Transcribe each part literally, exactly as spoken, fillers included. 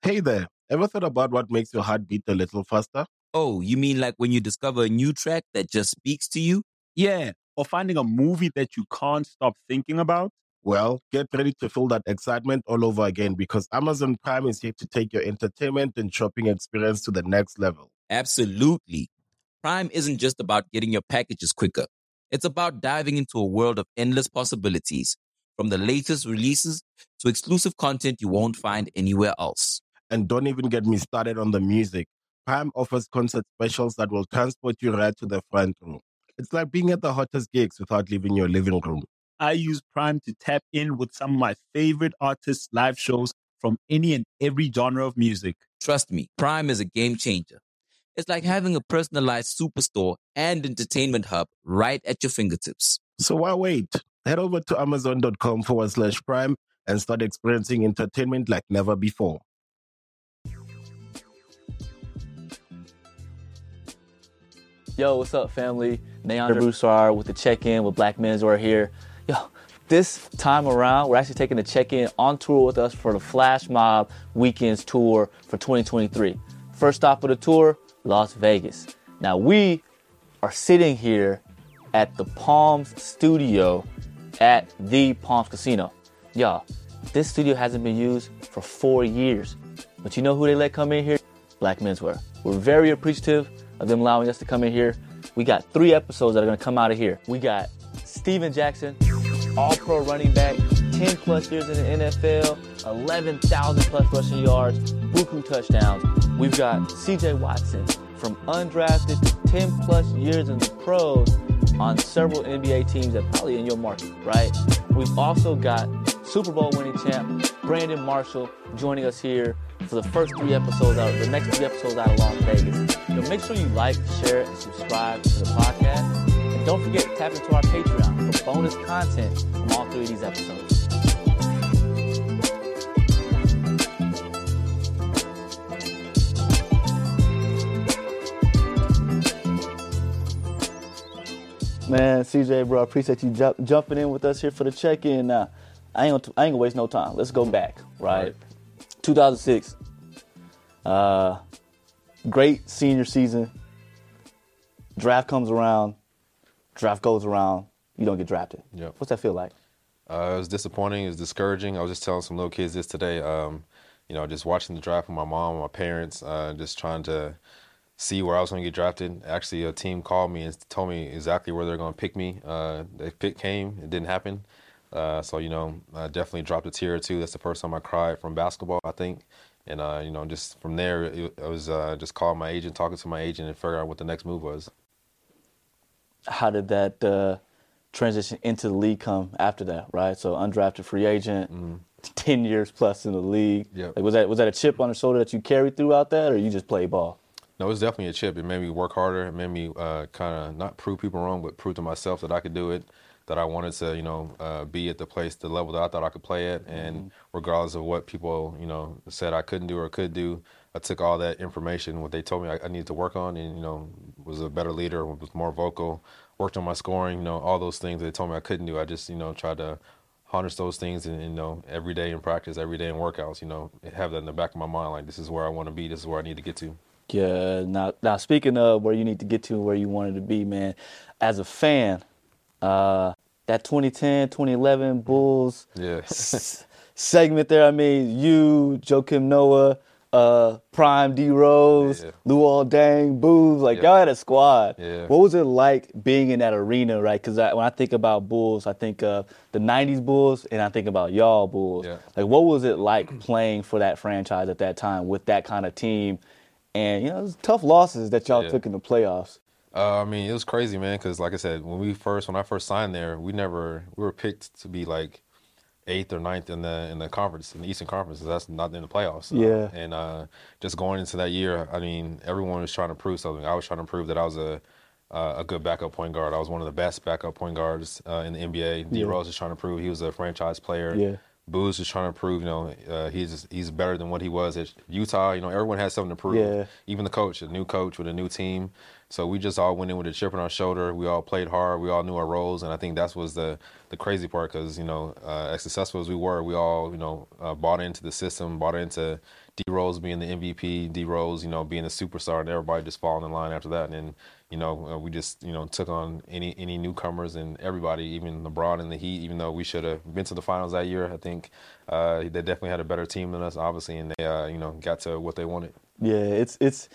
Hey there, ever thought about what makes your heart beat a little faster? Oh, you mean like when you discover a new track that just speaks to you? Yeah, or finding a movie that you can't stop thinking about? Well, get ready to feel that excitement all over again because Amazon Prime is here to take your entertainment and shopping experience to the next level. Absolutely. Prime isn't just about getting your packages quicker. It's about diving into a world of endless possibilities, from the latest releases to exclusive content you won't find anywhere else. And don't even get me started on the music. Prime offers concert specials that will transport you right to the front row. It's like being at the hottest gigs without leaving your living room. I use Prime to tap in with some of my favorite artists' live shows from any and every genre of music. Trust me, Prime is a game changer. It's like having a personalized superstore and entertainment hub right at your fingertips. So why wait? Head over to amazon.com forward slash prime and start experiencing entertainment like never before. Yo, what's up, family? Neandra Broussard with the check-in with Black Menswear here. Yo, this time around, we're actually taking the check-in on tour with us for the Flash Mob Weekends Tour for twenty twenty-three. First stop of the tour, Las Vegas. Now, we are sitting here at the Palms Studio at the Palms Casino. Y'all, this studio hasn't been used for four years. But you know who they let come in here? Black Menswear. We're very appreciative of them allowing us to come in here. We got three episodes that are going to come out of here. We got Steven Jackson, all-pro running back, ten plus years in the N F L, eleven thousand plus rushing yards, buku touchdowns. We've got C J Watson, from undrafted to ten plus years in the pros on several N B A teams that are probably in your market, right? We've also got Super Bowl winning champ Brandon Marshall joining us here for the first three episodes out, the next three episodes out of Las Vegas. You know, make sure you like, share, and subscribe to the podcast. And don't forget to tap into our Patreon for bonus content from all three of these episodes. Man, C J, bro, I appreciate you ju- jumping in with us here for the check-in. Now, I ain't gonna, t- I ain't gonna waste no time. Let's go back, right? right. two thousand six, uh, great senior season. Draft comes around, draft goes around, you don't get drafted. Yep. What's that feel like? Uh, it was disappointing. It was discouraging. I was just telling some little kids this today. Um, you know, just watching the draft with my mom and my parents, uh, just trying to see where I was going to get drafted. Actually, a team called me and told me exactly where they're going to pick me. Uh, the pick came. It didn't happen. Uh, so, you know, I definitely dropped a tear or two. That's the first time I cried from basketball, I think. And, uh, you know, just from there, it, I was uh, just calling my agent, talking to my agent, and figuring out what the next move was. How did that uh, transition into the league come after that, right? So undrafted free agent, mm-hmm. ten years plus in the league. Yep. Like, was that was that a chip on the shoulder that you carried throughout that, or you just play ball? No, it was definitely a chip. It made me work harder. It made me uh, kind of not prove people wrong, but prove to myself that I could do it, that I wanted to, you know, uh, be at the place, the level that I thought I could play at. And mm-hmm. regardless of what people, you know, said I couldn't do or could do, I took all that information, what they told me I, I needed to work on, and, you know, was a better leader, was more vocal, worked on my scoring, you know, all those things they told me I couldn't do. I just, you know, tried to harness those things and, you know, every day in practice, every day in workouts, you know, have that in the back of my mind, like, this is where I want to be, this is where I need to get to. Yeah. Now, now speaking of where you need to get to and where you wanted to be, man, as a fan, uh, that twenty ten, twenty eleven Bulls yeah. s- segment there, I mean, you, Joakim Noah, uh, Prime D Rose, yeah. Luol Deng, Boobs, like yeah. y'all had a squad. Yeah. What was it like being in that arena, right? Because when I think about Bulls, I think of the nineties Bulls and I think about y'all Bulls. Yeah. Like, what was it like playing for that franchise at that time with that kind of team? And, you know, it was tough losses that y'all yeah. took in the playoffs. Uh, I mean, it was crazy, man, because like I said, when we first, when I first signed there, we never, we were picked to be like eighth or ninth in the in the conference, in the Eastern Conference. So that's not in the playoffs. Yeah. Uh, and uh, just going into that year, I mean, everyone was trying to prove something. I was trying to prove that I was a uh, a good backup point guard. I was one of the best backup point guards uh, in the N B A. D Yeah. Rose was trying to prove he was a franchise player. Yeah. Booz was trying to prove, you know, uh, he's he's better than what he was at Utah. You know, everyone has something to prove. Yeah. Even the coach, a new coach with a new team. So we just all went in with a chip on our shoulder. We all played hard. We all knew our roles, and I think that was the the crazy part because, you know, uh, as successful as we were, we all, you know, uh, bought into the system, bought into D Rose being the M V P, D Rose, you know, being a superstar, and everybody just falling in line after that. And then, you know, uh, we just, you know, took on any any newcomers and everybody, even LeBron and the Heat, even though we should have been to the finals that year. I think uh, they definitely had a better team than us, obviously, and they, uh, you know, got to what they wanted. Yeah, it's it's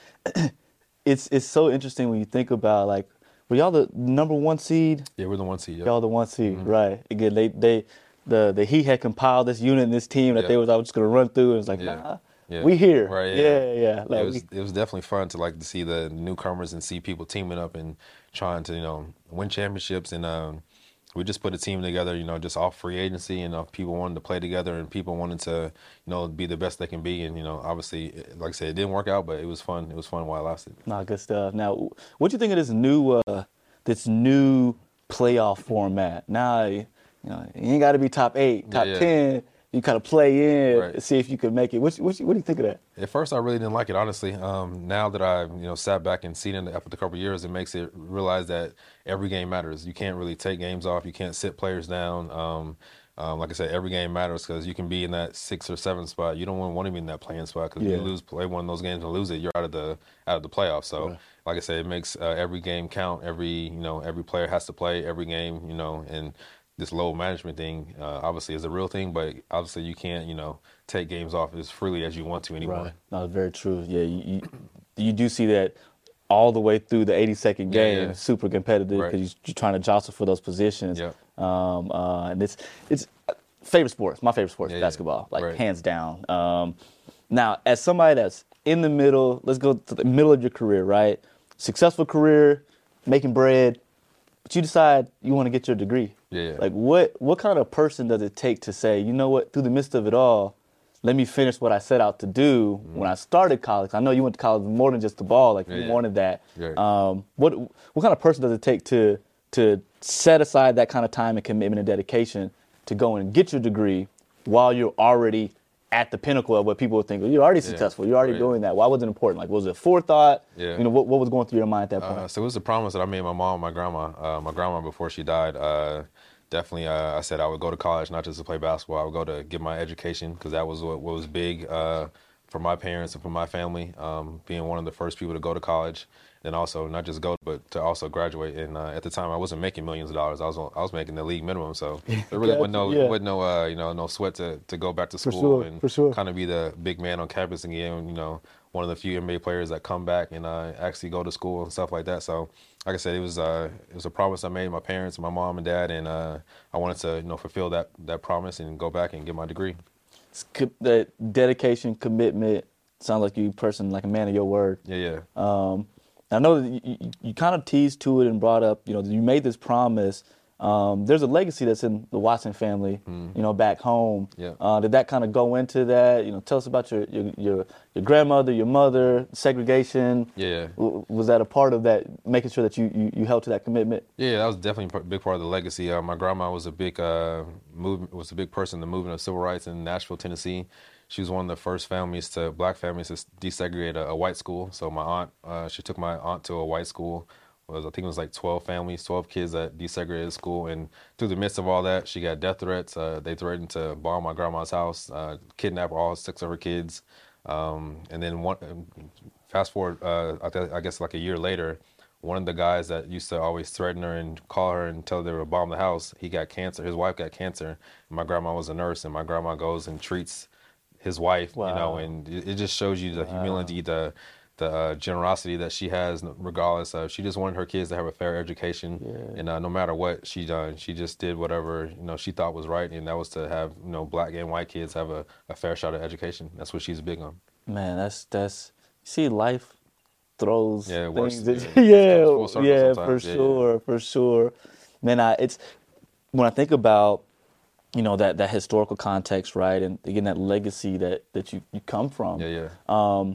it's it's so interesting when you think about, like, were y'all the number one seed? Yeah, we're the one seed. Yep. Y'all the one seed, Mm-hmm. right? Again, they they the the Heat had compiled this unit and this team that Yeah. they was I was just gonna run through, and it's like, Yeah. nah, Yeah. we here. Right, yeah, yeah. yeah. Like, it was we- it was definitely fun to like to see the newcomers and see people teaming up and trying to, you know, win championships. And um, we just put a team together, you know, just off free agency, and uh, people wanted to play together and people wanted to, you know, be the best they can be. And, you know, obviously, like I said, it didn't work out, but it was fun. It was fun while it lasted. Nah, good stuff. Now, what do you think of this new uh, this new playoff format? Now, you know, you ain't got to be top eight, top Yeah, yeah. ten. You kind of play in, Right. see if you can make it. What, what, what do you think of that? At first, I really didn't like it, honestly. Um, now that I've, you know, sat back and seen it after a couple of years, it makes it realize that every game matters. You can't really take games off. You can't sit players down. Um, um, like I said, every game matters because you can be in that sixth or seventh spot. You don't want to be in that playing spot because Yeah. if you lose, play one of those games and lose it, you're out of the out of the playoffs. So, Right. like I said, it makes uh, every game count. Every, you know, every player has to play every game. You know, and this load management thing uh, obviously is a real thing, but obviously you can't, you know, take games off as freely as you want to anymore. Right. No, very true. Yeah, you, you you do see that all the way through the eighty-second Yeah, game, yeah. super competitive Right. because you're trying to jostle for those positions. Yep. Um, uh, and it's it's favorite sports. My favorite sport is Yeah, yeah. basketball, like Right. hands down. Um, now, as somebody that's in the middle, let's go to the middle of your career, right? Successful career, making bread, but you decide you want to get your degree. Yeah, yeah. Like, what what kind of person does it take to say, you know what, through the midst of it all, let me finish what I set out to do when I started college? I know you went to college more than just the ball. Like, Yeah, you yeah. wanted that. Right. Um, what what kind of person does it take to to set aside that kind of time and commitment and dedication to go and get your degree while you're already at the pinnacle of what people would think? Well, you're already successful. You're already right. doing that. Why was it important? Like, was it forethought? Yeah. You know, what, what was going through your mind at that point? Uh, so it was a promise that I made my mom and my grandma. Uh, my grandma, before she died, uh, definitely uh, I said I would go to college, not just to play basketball. I would go to get my education because that was what, what was big uh, for my parents and for my family, um, being one of the first people to go to college. And also not just go, but to also graduate. And uh, at the time, I wasn't making millions of dollars. I was on, I was making the league minimum, so there really wasn't no Yeah. wasn't no uh, you know no sweat to, to go back to For school sure, and for sure. kind of be the big man on campus again. You know, one of the few N B A players that come back and uh, actually go to school and stuff like that. So, like I said, it was uh, it was a promise I made my parents, my mom and dad, and uh, I wanted to you know fulfill that that promise and go back and get my degree. It's co- that dedication, commitment, sounds like you person, like a man of your word. Yeah, yeah. Um, I know that you, you, you kind of teased to it and brought up, you know, you made this promise. Um, there's a legacy that's in the Watson family, you know, back home. Yeah. Uh, did that kind of go into that? You know, tell us about your your your, your grandmother, your mother, segregation. Yeah. W- Was that a part of that, making sure that you, you, you held to that commitment? Yeah, that was definitely a big part of the legacy. Uh, my grandma was a big uh, move, was a big person in the movement of civil rights in Nashville, Tennessee. She was one of the first families to black families to desegregate a, a white school. So my aunt, uh, she took my aunt to a white school. It was, I think it was like twelve families, twelve kids that desegregated school. And through the midst of all that, she got death threats. Uh, they threatened to bomb my grandma's house, uh, kidnap all six of her kids. Um, and then one, fast forward, uh, I, th- I guess like a year later, one of the guys that used to always threaten her and call her and tell her they would bomb the house, he got cancer. His wife got cancer. And my grandma was a nurse, and my grandma goes and treats his wife, Wow. you know, and it, it just shows you the humility, the the uh, generosity that she has, regardless of, she just wanted her kids to have a fair education, Yeah. and uh, no matter what she done, she just did whatever, you know, she thought was right, and that was to have, you know, black and white kids have a, a fair shot at education. That's what she's big on. Man, that's that's see, life throws Yeah, it works. things. That, Yeah, yeah, it comes full circle yeah, for sometimes. Yeah, yeah. sure, for sure. Man, I it's when I think about, you know, that that historical context, right, and again that legacy that that you you come from. Yeah, yeah. Um,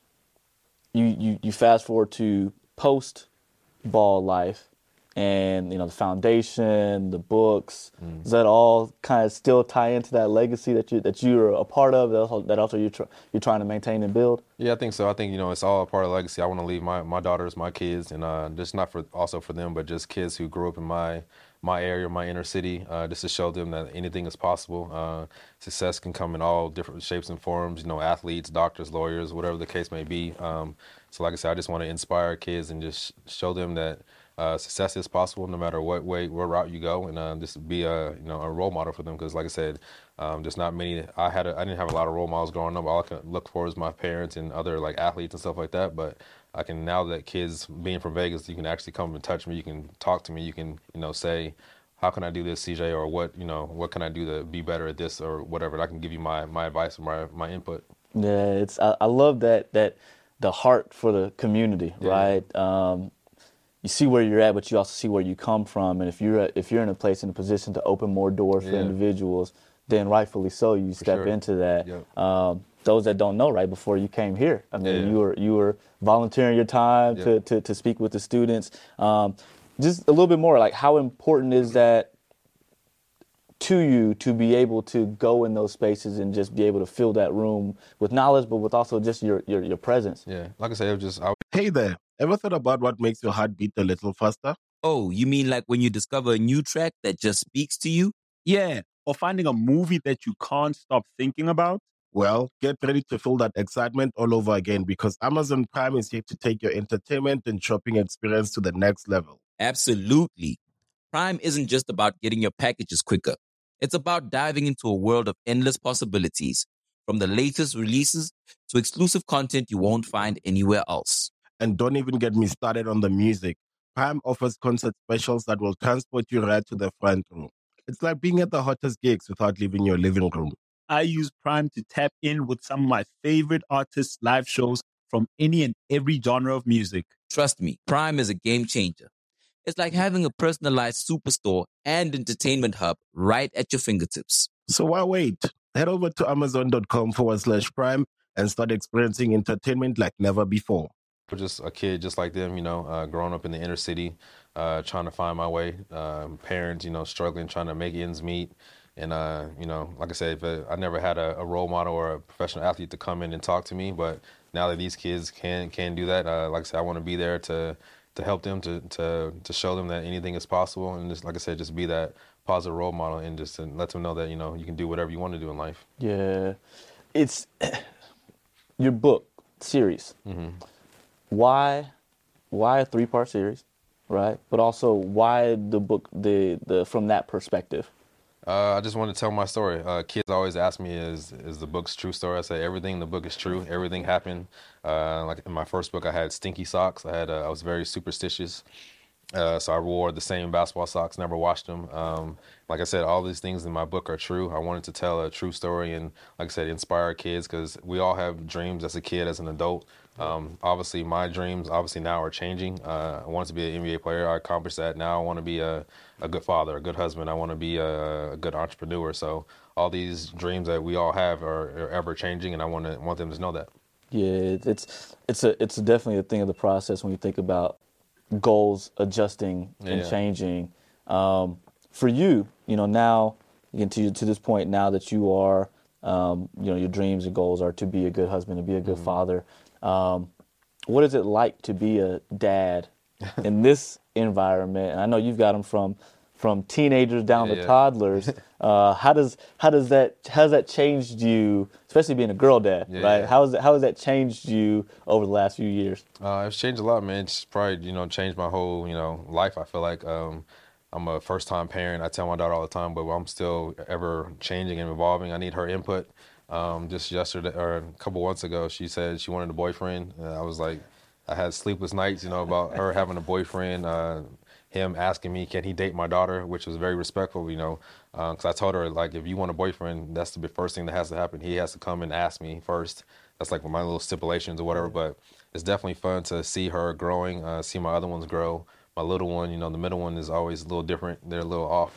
you you you fast forward to post ball life, and you know the foundation, the books. Mm. Does that all kind of still tie into that legacy that you that you're a part of? That also, that also you're tr- you're trying to maintain and build. Yeah, I think so. I think, you know, it's all a part of legacy. I want to leave my, my daughters, my kids, and uh, just not for also for them, but just kids who grew up in my my area, my inner city, uh, just to show them that anything is possible. Uh, success can come in all different shapes and forms, you know, athletes, doctors, lawyers, whatever the case may be. Um, so like I said, I just want to inspire kids and just show them that uh, success is possible no matter what way, what route you go, and uh, just be a, you know, a role model for them. Because like I said, um, there's not many, I had, a, I didn't have a lot of role models growing up. All I could look for is my parents and other like athletes and stuff like that. But I can, now that kids being from Vegas, you can actually come and touch me. You can talk to me. You can, you know, say, how can I do this, C J, or what, you know, what can I do to be better at this or whatever. I can give you my, my advice or my, my input. Yeah, it's I, I love that that the heart for the community, Yeah. right? Um, you see where you're at, but you also see where you come from. And if you're if you're in a place in a position to open more doors for Yeah. individuals, then rightfully so, you step sure. into that. Yep. Um, those that don't know, right before you came here, I mean, Yeah. you were you were volunteering your time Yep. to, to to speak with the students. Um, just a little bit more, like how important is that to you to be able to go in those spaces and just be able to fill that room with knowledge, but with also just your your, your presence? Yeah, like I said, it was just, I Hey there, ever thought about what makes your heart beat a little faster? Oh, you mean like when you discover a new track that just speaks to you? Yeah. Or finding a movie that you can't stop thinking about. Well, get ready to feel that excitement all over again because Amazon Prime is here to take your entertainment and shopping experience to the next level. Absolutely. Prime isn't just about getting your packages quicker. It's about diving into a world of endless possibilities, from the latest releases to exclusive content you won't find anywhere else. And don't even get me started on the music. Prime offers concert specials that will transport you right to the front row. It's like being at the hottest gigs without leaving your living room. I use Prime to tap in with some of my favorite artists' live shows from any and every genre of music. Trust me, Prime is a game changer. It's like having a personalized superstore and entertainment hub right at your fingertips. So why wait? Head over to amazon.com forward slash prime and start experiencing entertainment like never before. was just a kid just like them, you know, uh, growing up in the inner city, uh, trying to find my way. Um, parents, you know, struggling, trying to make ends meet. And, uh, you know, like I said, but I never had a, a role model or a professional athlete to come in and talk to me. But now that these kids can can do that, uh, like I said, I want to be there to to help them, to, to to show them that anything is possible. And just, like I said, just be that positive role model and just to let them know that, you know, you can do whatever you want to do in life. Yeah. It's your book series. Mm-hmm. Why why a three-part series, right? But also why the book the the from that perspective? Uh, I just want to tell my story. Uh, kids always ask me, is is the book's true story? I say everything in the book is true. Everything happened. Uh, like in my first book, I had stinky socks. I had uh, I was very superstitious. Uh, so I wore the same basketball socks, never washed them. Um, like I said, all these things in my book are true. I wanted to tell a true story and, like I said, inspire kids because we all have dreams as a kid, as an adult. Um, obviously, my dreams obviously now are changing. Uh, I wanted to be an N B A player. I accomplished that. Now I want to be a, a good father, a good husband. I want to be a, a good entrepreneur. So all these dreams that we all have are, are ever changing, and I want to want them to know that. Yeah, it's it's a it's definitely a thing of the process when you think about goals adjusting and Yeah. changing. Um, for you, you know, now again to to this point, now that you are, um, you know, your dreams and goals are to be a good husband, to be a good Mm-hmm. father. Um, what is it like to be a dad in this environment? And I know you've got them from from teenagers down Yeah, to yeah. toddlers. uh, how does how does that how has that changed you, especially being a girl dad, Yeah, right? yeah. How has that, how has that changed you over the last few years? Uh, it's changed a lot, man. It's probably, you know, changed my whole, you know, life. I feel like um, I'm a first-time parent. I tell my daughter all the time, but I'm still ever changing and evolving. I need her input. Um, just yesterday, or a couple months ago, she said she wanted a boyfriend. Uh, I was like, I had sleepless nights, you know, about her having a boyfriend. Uh, him asking me, can he date my daughter, which was very respectful, you know, because I told her, like, if you want a boyfriend, that's the first thing that has to happen. He has to come and ask me first. That's like my little stipulations or whatever, but it's definitely fun to see her growing, uh, see my other ones grow. My little one, you know, the middle one is always a little different. They're a little off.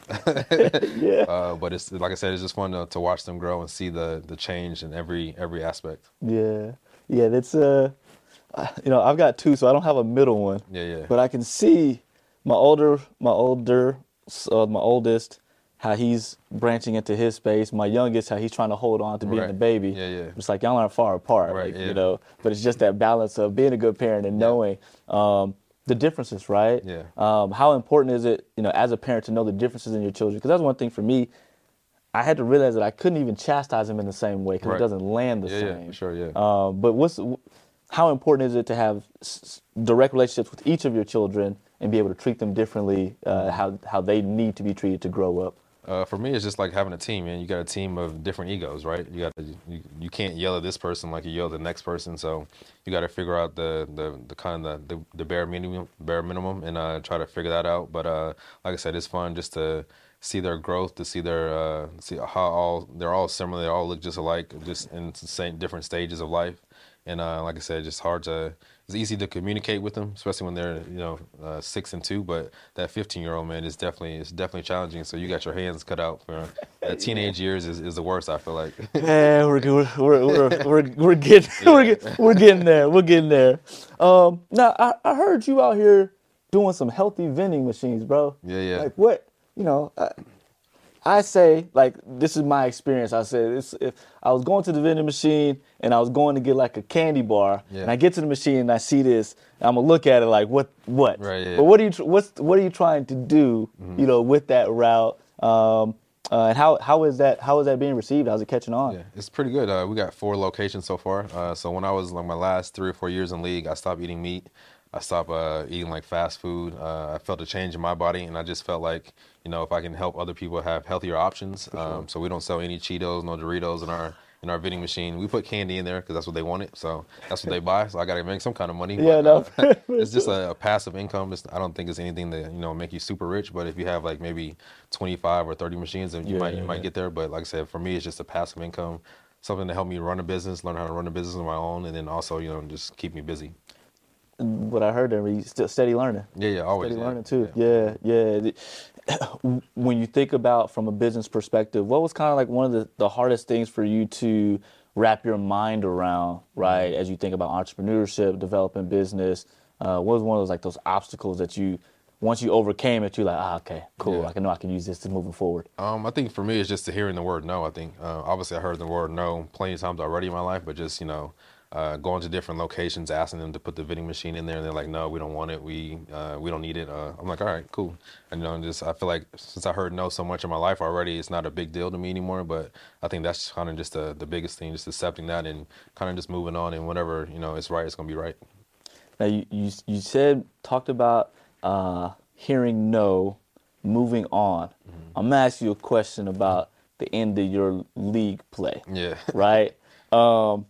Yeah. uh, but it's, like I said, it's just fun to, to watch them grow and see the, the change in every every aspect. Yeah, yeah, that's uh, I- you know, I've got two, so I don't have a middle one. Yeah, yeah. But I can see my older, my older, uh, my oldest, how he's branching into his space. My youngest, how he's trying to hold on to being Right. a baby. Yeah, yeah. It's like y'all aren't far apart, Right, like, yeah. you know. But it's just that balance of being a good parent and Yeah. knowing. Um, the differences, right? Yeah. Um, how important is it, you know, as a parent to know the differences in your children? Because that's one thing for me. I had to realize that I couldn't even chastise them in the same way because Right. it doesn't land the Yeah, same. yeah, for sure, yeah. Um, but what's how important is it to have s- direct relationships with each of your children and be able to treat them differently, uh, how how they need to be treated to grow up? Uh, for me, it's just like having a team, man. You got a team of different egos, right? You got to, you, you can't yell at this person like you yell at the next person. So you got to figure out the the, the kind of the, the bare minimum, bare minimum, and uh, try to figure that out. But uh, like I said, it's fun just to see their growth, to see their uh, see how all they're all similar, they all look just alike, just in the same different stages of life. And uh, like I said, just hard to. It's easy to communicate with them, especially when they're you know uh, six and two. But that fifteen year old man is definitely it's definitely challenging. So you got your hands cut out for that teenage years is, is the worst. I feel like. Yeah, we're we're we're we're we're, we're getting we're, get- we're getting there. We're getting there. Um, now I, I heard you out here doing some healthy vending machines, bro. Yeah, yeah. Like what? You know, I, I say like this is my experience. I said it's, if I was going to the vending machine and I was going to get like a candy bar, Yeah. and I get to the machine and I see this, I'm gonna look at it like what what? Right, yeah. But what are you tr- what's what are you trying to do? Mm-hmm. You know, with that route. Um, uh, and how how is that how is that being received? How's it catching on? Yeah, it's pretty good. Uh, we got four locations so far. Uh, so when I was like my last three or four years in league, I stopped eating meat. I stopped uh, eating like fast food. Uh, I felt a change in my body, and I just felt like you know if I can help other people have healthier options. Um, so we don't sell any Cheetos, no Doritos in our in our vending machine. We put candy in there because that's what they wanted. So that's what they buy. So I got to make some kind of money. Yeah, But, no. uh, it's just a, a passive income. It's, I don't think it's anything that you know make you super rich. But if you have like maybe twenty-five or thirty machines, then you Yeah, might you yeah, might yeah. get there. But like I said, for me, it's just a passive income, something to help me run a business, learn how to run a business on my own, and then also you know just keep me busy. What I heard there, you still steady learning. Yeah, yeah, always. Steady yeah. learning too. Yeah, yeah. When you think about from a business perspective, what was kind of like one of the, the hardest things for you to wrap your mind around, right? As you think about entrepreneurship, developing business, uh, what was one of those like those obstacles that you, once you overcame it, you're like, ah, okay, cool. Yeah. I can know I can use this to moving forward. Um, I think for me, it's just to hearing the word no. I think uh, obviously I heard the word no plenty of times already in my life, but just you know, uh, going to different locations, asking them to put the vending machine in there, and they're like, no, we don't want it. We uh, we don't need it. Uh, I'm like, all right, cool. And you know, just I feel like since I heard no so much in my life already, it's not a big deal to me anymore. But I think that's kind of just the the biggest thing, just accepting that and kind of just moving on. And whenever you know it's right, it's gonna be right. Now you you, you said talked about uh, hearing no, moving on. Mm-hmm. I'm gonna ask you a question about the end of your league play. Yeah. Right. Um,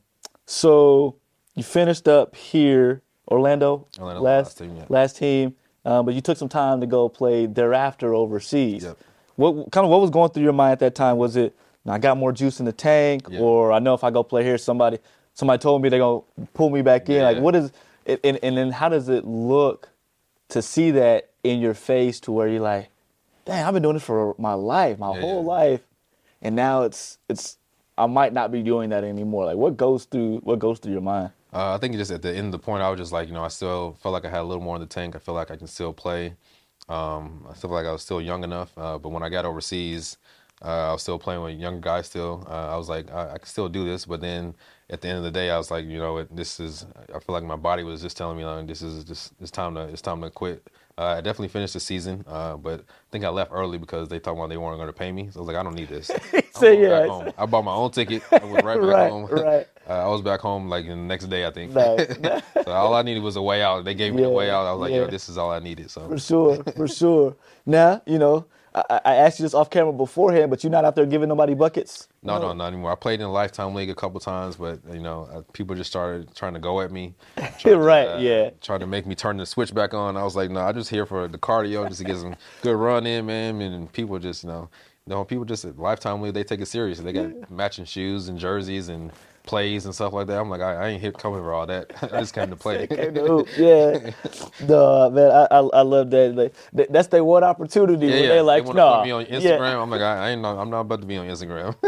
so you finished up here, Orlando, Orlando, last last team, yeah. last team, um, but you took some time to go play thereafter overseas. Yep. What kind of what was going through your mind at that time? Was it I got more juice in the tank, Yeah. or I know if I go play here, somebody somebody told me they're gonna pull me back in? Yeah. Like, what is it? And, and then how does it look to see that in your face to where you're like, dang, I've been doing this for my life, my Yeah, whole yeah. life, and now it's it's I might not be doing that anymore. Like, what goes through what goes through your mind? Uh, I think just at the end of the point, I was just like, you know, I still felt like I had a little more in the tank. I feel like I can still play. Um, I feel like I was still young enough. Uh, but when I got overseas, uh, I was still playing with younger guys still. Uh, I was like, I, I can still do this. But then at the end of the day, I was like, you know, it, this is. I feel like my body was just telling me, like, this is just it's time to it's time to quit. Uh, I definitely finished the season, uh, but I think I left early because they talked about they weren't going to pay me. So I was like, I don't need this. I'm said, going yeah, back home. I bought my own ticket. I was right back Right, home. right. Uh, I was back home like the next day, I think. Nice. So all I needed was a way out. They gave me Yeah, a way out. I was like, yeah. yo, this is all I needed. So For sure, for sure. Now, you know, I, I asked you this off camera beforehand, but you're not out there giving nobody buckets. no, no, not anymore. I played in the Lifetime League a couple times, but you know, uh, people just started trying to go at me. tried to, Right, yeah. Trying to make me turn the switch back on. I was like, no, I'm just here for the cardio, just to get some good run in, man. And people just, you know, you know, people just at Lifetime League, they take it serious. They got matching shoes and jerseys and plays and stuff like that. I'm like, I, I ain't here coming for all that. I just came to play. Came to hoop. Yeah, no, man, I, I I love that. Like, th- that's their one opportunity Yeah, where yeah. they're like, they want no, to put me on Instagram. Yeah. I'm like, I, I ain't. Not, I'm not about to be on Instagram.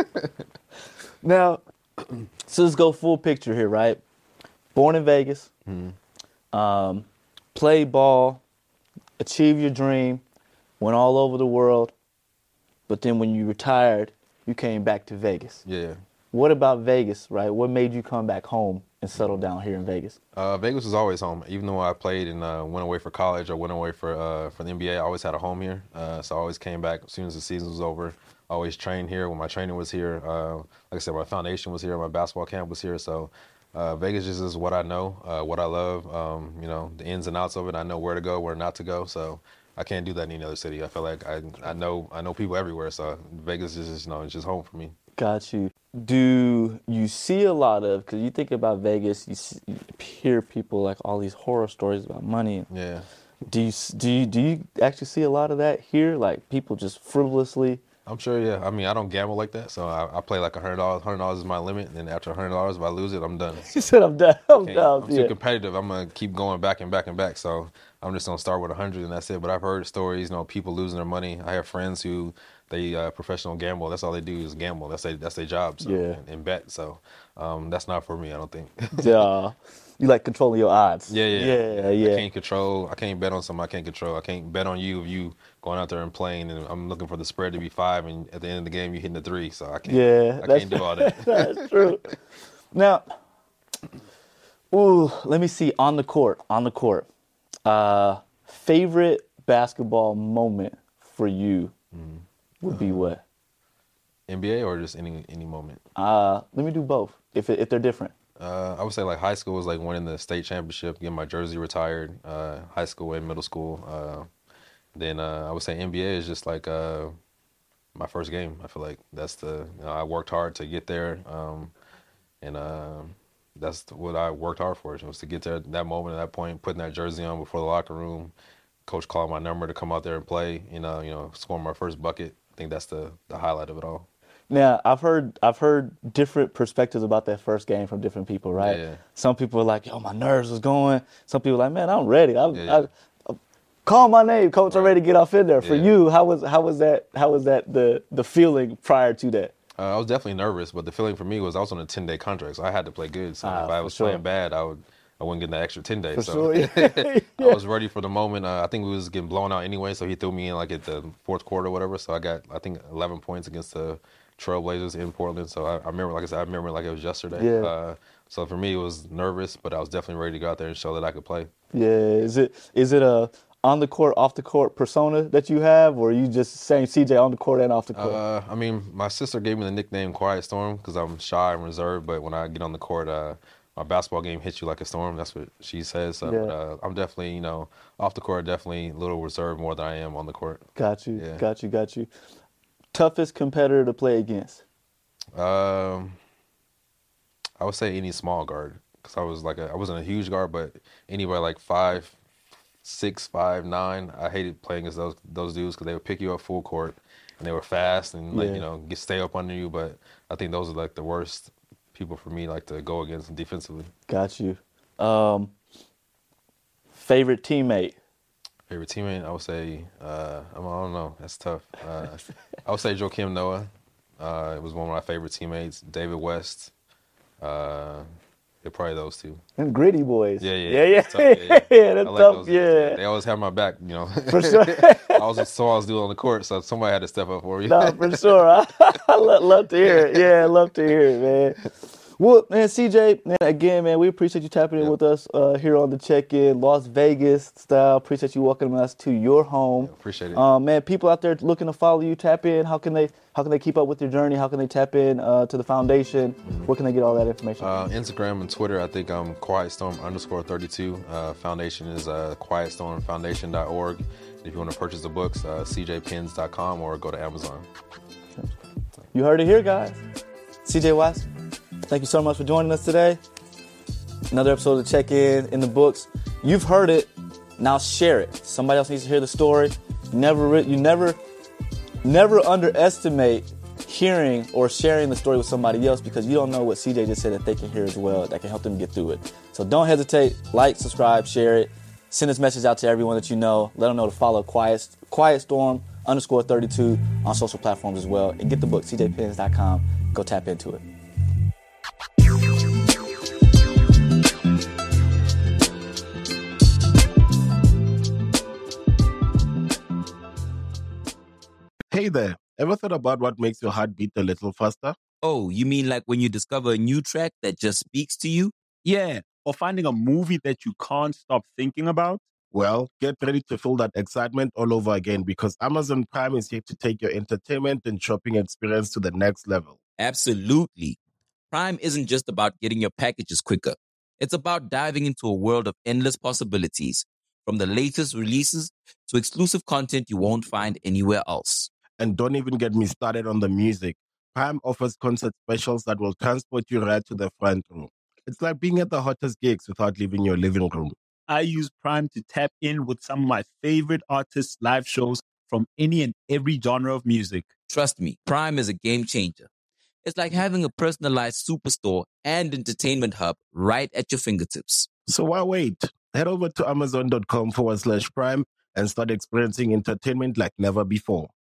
Now, so let's go full picture here, right? Born in Vegas, um, play ball, achieve your dream, went all over the world, but then when you retired, you came back to Vegas. yeah. what about Vegas, right? What made you come back home and settle down here in Vegas? Uh, Vegas was always home. Even though I played and uh, went away for college or went away for uh, for the N B A, I always had a home here. Uh, so I always came back as soon as the season was over. I always trained here when my training was here. Uh, like I said, my foundation was here. My basketball camp was here. So uh, Vegas just is what I know, uh, what I love. Um, you know, the ins and outs of it. I know where to go, where not to go. So I can't do that in any other city. I feel like I I know I know people everywhere. So Vegas is just, you know, it's just home for me. Got you. Do you see a lot of, because you think about Vegas, you, see, you hear people like all these horror stories about money. Yeah. Do you do you do you actually see a lot of that here? Like people just frivolously. I'm sure, yeah. I mean, I don't gamble like that, so I, I play like a hundred dollars. Hundred dollars is my limit, and then after a hundred dollars, if I lose it, I'm done. You said I'm done. I'm Okay, done. I'm yeah. too competitive. I'm gonna keep going back and back and back. So I'm just gonna start with a hundred, and that's it. But I've heard stories, you know, people losing their money. I have friends who they uh, professional gamble. That's all they do is gamble. That's their that's their job. So, Yeah. and, and bet. So um, that's not for me. I don't think. Yeah. You like controlling your odds. Yeah, yeah, Yeah, yeah. I can't control. I can't bet on something I can't control. I can't bet on you if you going out there and playing, and I'm looking for the spread to be five, and at the end of the game you hitting the three. So I can't. Yeah, I that's- can't do all that. That's true. Now, ooh, let me see. On the court, on the court. Uh, favorite basketball moment for you Mm-hmm. would be what? N B A or just any any moment. Uh, let me do both, if it, if they're different. Uh, I would say like high school was like winning the state championship, getting my jersey retired. Uh, high school and middle school. Uh, then uh, I would say N B A is just like uh, my first game. I feel like that's the you know, I worked hard to get there, um, and uh, that's what I worked hard for. Was to get there that moment, at that point, putting that jersey on before the locker room. Coach called my number to come out there and play. You know, you know, score my first bucket. I think that's the the highlight of it all. Now, I've heard I've heard different perspectives about that first game from different people, right? Yeah. Some people are like, "Yo, my nerves was going." Some people are like, "Man, I'm ready. I'm, Yeah, yeah. I, I, call my name, coach. I'm Right. ready to get off in there." For Yeah. you, how was how was that? How was that the the feeling prior to that? Uh, I was definitely nervous, but the feeling for me was I was on a ten day contract, so I had to play good. So Ah, if I for was sure. playing bad, I would I wouldn't get that extra ten days. For so sure, yeah. I was ready for the moment. Uh, I think we was getting blown out anyway, so he threw me in like at the fourth quarter or whatever. So I got I think eleven points against the Trailblazers in Portland. So I, I remember, like I said, I remember like it was yesterday. Yeah. Uh, so for me, it was nervous, but I was definitely ready to go out there and show that I could play. Yeah, is it is it a on the court, off the court persona that you have, or are you just saying C J on the court and off the court? Uh, I mean, my sister gave me the nickname Quiet Storm because I'm shy and reserved, but when I get on the court, uh, my basketball game hits you like a storm. That's what she says. So, Yeah. but, uh, I'm definitely, you know, off the court, definitely a little reserved more than I am on the court. got you, yeah. got you, got you. Toughest competitor to play against? Um, I would say any small guard because I was like a, I wasn't a huge guard, but anybody like five, six, five, nine. I hated playing against those those dudes because they would pick you up full court and they were fast and like Yeah. you know get stay up under you. But I think those are like the worst people for me like to go against defensively. Got you. Um, favorite teammate? Favorite teammate, I would say, uh, I don't know, that's tough. Uh, I would say Joakim Noah. Uh, it was one of my favorite teammates. David West. Uh, yeah, probably those two. Them gritty boys. Yeah, yeah, yeah, yeah, it's tough, yeah, yeah. yeah. That's I like tough. those Yeah, guys. They always have my back, you know. for sure. I was so I was doing on the court, so somebody had to step up for me. No, for sure. I, I love, love to hear it. Yeah, I love to hear it, man. Well, man, C J, man, again, man, we appreciate you tapping in Yeah. with us uh, here on the check-in, Las Vegas style. Appreciate you welcoming us to your home. Yeah, appreciate it. Um, man, people out there looking to follow you, tap in. How can they? How can they keep up with your journey? How can they tap in uh, to the foundation? Where can they get all that information? Uh, Instagram and Twitter, I think I'm QuietStorm underscore thirty-two. Uh, foundation is uh, quiet storm foundation dot org. If you want to purchase the books, uh, c j pins dot com or go to Amazon. You heard it here, guys. C J Watts, thank you so much for joining us today. Another episode of Check In in the books. You've heard it. Now share it. Somebody else needs to hear the story. Never, re- you never, never underestimate hearing or sharing the story with somebody else because you don't know what C J just said that they can hear as well that can help them get through it. So don't hesitate. Like, subscribe, share it. Send this message out to everyone that you know. Let them know to follow Quiet, Quiet Storm underscore thirty-two on social platforms as well. And get the book, c j pins dot com. Go tap into it. Hey there, ever thought about what makes your heart beat a little faster? Oh, you mean like when you discover a new track that just speaks to you? Yeah, or finding a movie that you can't stop thinking about? Well, get ready to feel that excitement all over again because Amazon Prime is here to take your entertainment and shopping experience to the next level. Absolutely. Prime isn't just about getting your packages quicker. It's about diving into a world of endless possibilities, from the latest releases to exclusive content you won't find anywhere else. And don't even get me started on the music. Prime offers concert specials that will transport you right to the front row. It's like being at the hottest gigs without leaving your living room. I use Prime to tap in with some of my favorite artists' live shows from any and every genre of music. Trust me, Prime is a game changer. It's like having a personalized superstore and entertainment hub right at your fingertips. So why wait? Head over to amazon.com forward slash prime and start experiencing entertainment like never before.